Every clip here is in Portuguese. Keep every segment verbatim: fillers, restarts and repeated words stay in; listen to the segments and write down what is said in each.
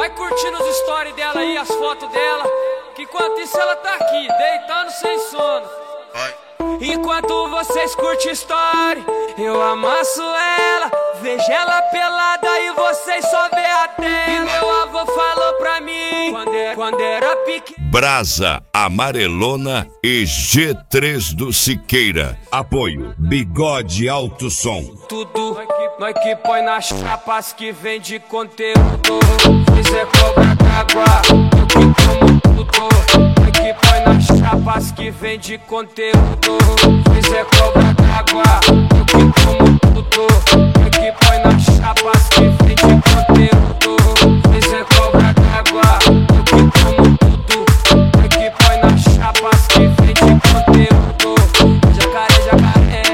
Vai curtindo os stories dela aí, as fotos dela, que enquanto isso ela tá aqui, deitando sem sono. Enquanto vocês curtem story, eu amasso ela, vejo ela pelada e vocês só vê a tela. E meu avô falou pra mim, quando era, quando era pequeno. Brasa, Amarelona e G três do Siqueira. Apoio Bigode Alto Som. Tudo, nós que põe nas chapas que vende conteúdo. Fizer cobra d'água, eu que como tudo. Nós que põe nas chapas que vende conteúdo. Fizer cobra d'água, eu que como tudo. Nós que põe nas chapas que vende conteúdo. Fizer cobra d'água, eu que como tudo. Nós que põe nas chapas que vende conteúdo. Jacaré, jacaré.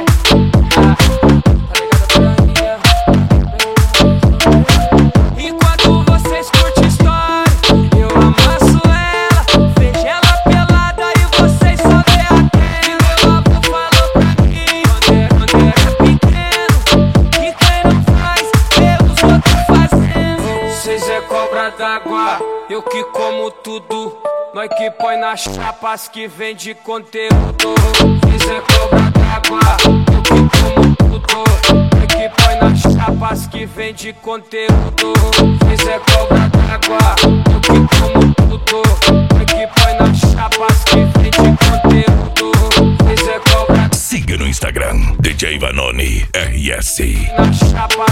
Enquanto vocês curtem story, eu amasso ela, vejo ela pelada e vocês só vê a tela. E meu avô falou pra mim, quando era pequeno, que quem não faz, vê os outros fazendo. Vocês é cobra d'água, eu que como tudo. Nós que põe nas chapas que vende conteúdo. Fiz é cobra d'água, eu que como tudo. Nós que põe nas chapas que vende conteúdo. Fiz é cobra d'água, eu que como tudo. Nós que põe nas chapas que vende conteúdo. Fiz é cobra. Siga no Instagram, D J Vanoni R S. Na chapa